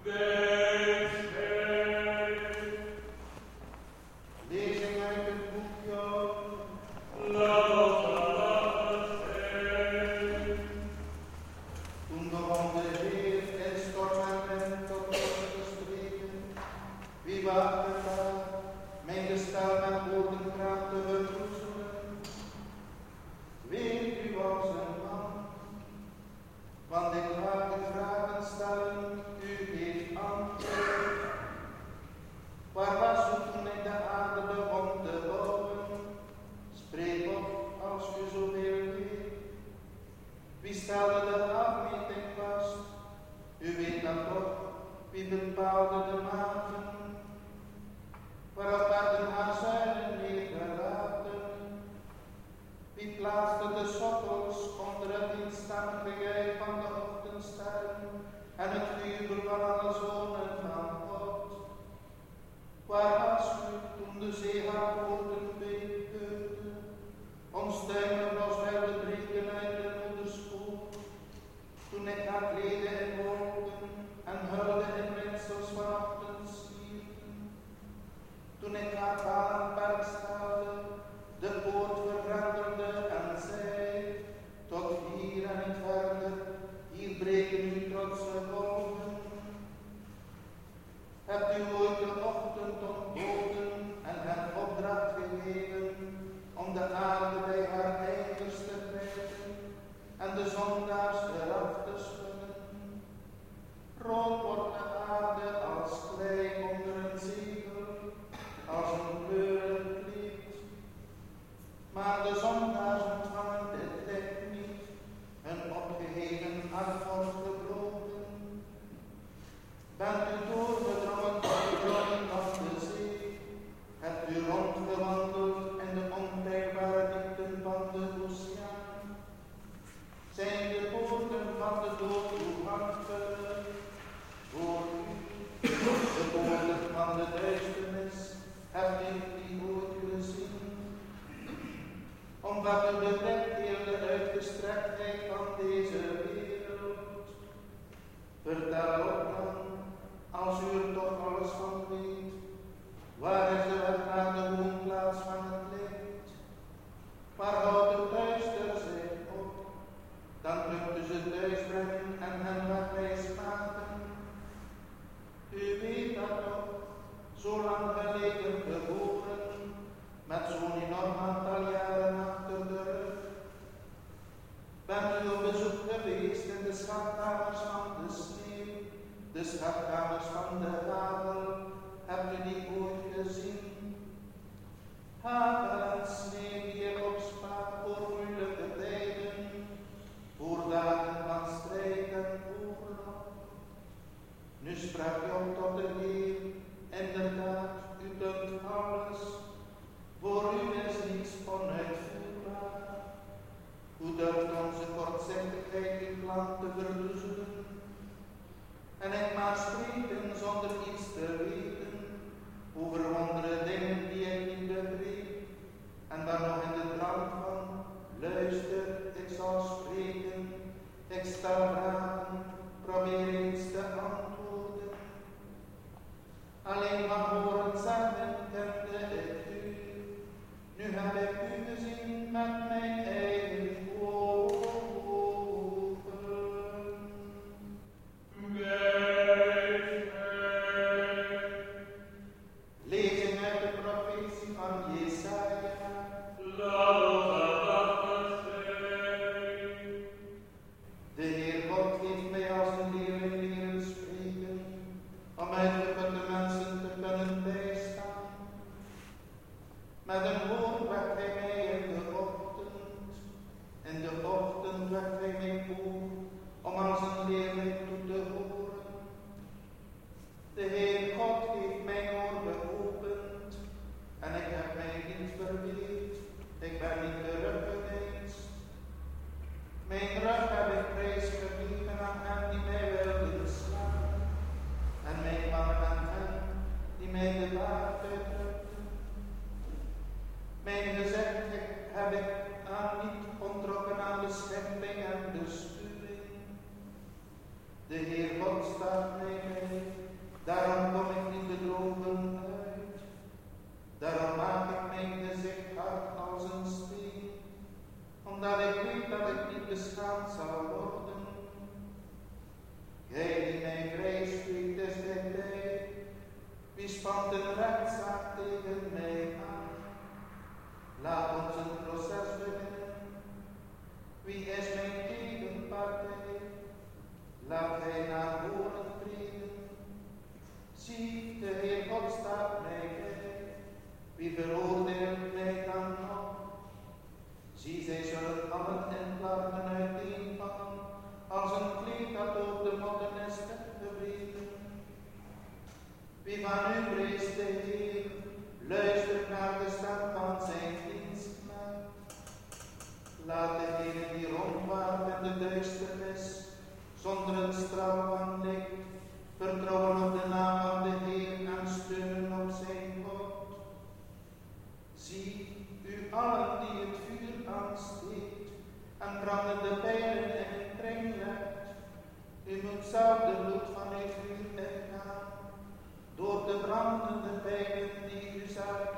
De Heer God staat mij bij. Zie, de Heer God staat mij bij. Wie veroordeelt mij dan nog? Zie, zij zullen allen en laten uiteenvallen, als een kleed dat door de moddernis werd gewreven. Wie van u vreest de Heer, luistert naar de stem van zijn dienstknecht. Laat degene die rondwaart in de duisternis, zonder het straal van licht, vertrouwen op de naam van de Heer en steunen op zijn God. Zie, u allen die het vuur aansteekt en brandende pijlen in een kring legt, u moet zelf de bloed van uw vuur ingaan, door de brandende pijlen die u zelf